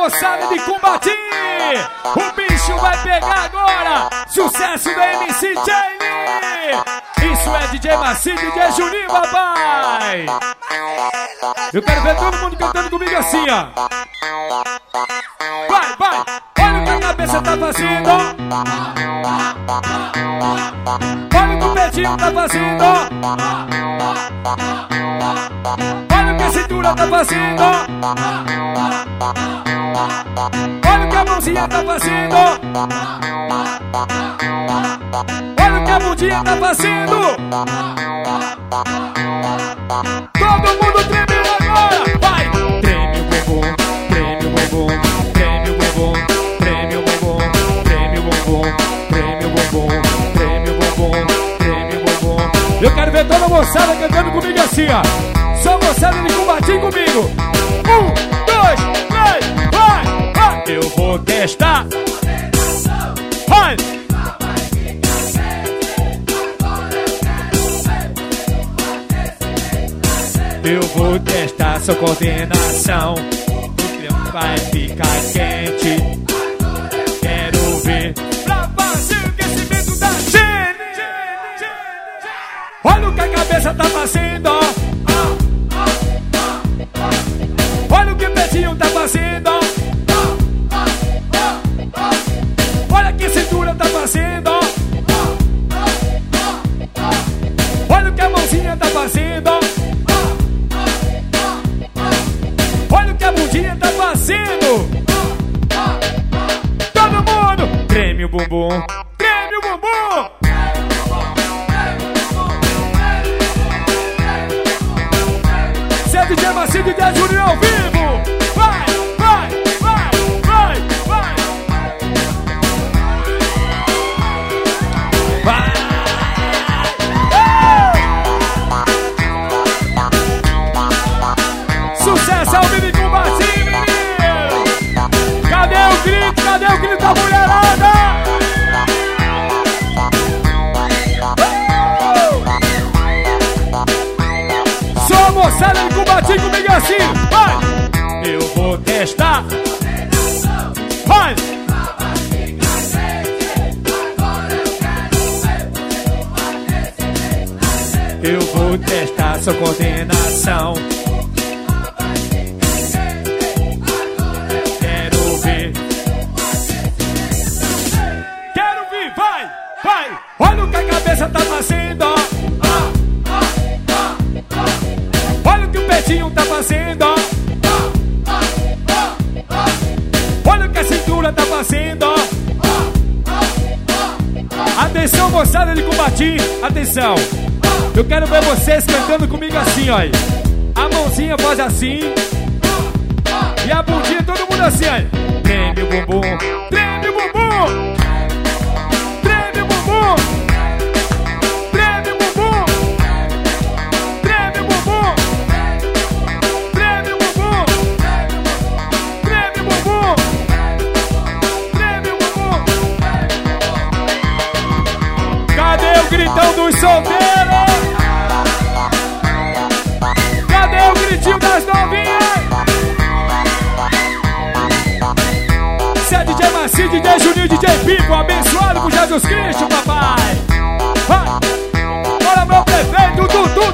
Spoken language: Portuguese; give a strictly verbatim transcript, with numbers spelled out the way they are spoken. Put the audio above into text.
moçada de Cumbati, o bicho vai pegar agora. Sucesso da M C Jaylee. Isso é D J Maci, D J Juninho, papai. Eu quero ver todo mundo cantando comigo assim, ó. Vai, vai. Olha o que a cabeça tá fazendo. Olha o que o petinho tá fazendo. Olha o que a cintura tá fazendo. Olha o que a mãozinha tá fazendo. Olha o que a bundinha tá fazendo. Todo mundo treme agora. Vai! Treme o bumbum, treme o bumbum, treme o bumbum, treme o bumbum, treme o bumbum, treme o bumbum, treme o bumbum, treme o bumbum. Eu quero ver toda a moçada cantando comigo assim, ó. Só moçada de Cumbati comigo. Um, dois, três, vai, vai. Eu vou testar. Vai. Eu vou testar sua coordenação. O clima vai ficar quente. Quero ver pra fazer o aquecimento da gente. Olha o que a cabeça tá fazendo. Olha o que o pezinho tá fazendo. Olha o que a cintura tá fazendo. Olha o que a mãozinha tá fazendo. Olha o que a bundinha tá fazendo. Todo mundo treme o bumbum, treme o bumbum. Cê é D J Maci, D J Juninho ao vivo. Vai, vai, vai, vai, vai. Vai. Sucesso ao vivo com Cumbati, menino! Cadê o grito? Cadê o grito da mulherada? Uh! Só a moçada de Cumbati comigo assim, vai! Eu vou testar. Vai! Eu vou testar sua coordenação. Olha o que a cabeça tá fazendo. Olha o que o pezinho tá fazendo. Olha o que a cintura tá fazendo. Atenção, moçada de Cumbati. Atenção. Eu quero ver vocês cantando comigo assim, ó. A mãozinha faz assim. E a bundinha, todo mundo assim, ó. Treme o bumbum, treme o bumbum. Treme o bumbum. Treme o bumbum. Treme o bumbum. Treme o bumbum. Treme o bumbum. Treme o bumbum. Cadê o gritão dos solteiros? Cadê o gritinho das novinhas? Cê é D J Maci, D J Juninho, D J Pipo, abençoado por Jesus Cristo, papai. Vai. Bora, meu prefeito, Dudu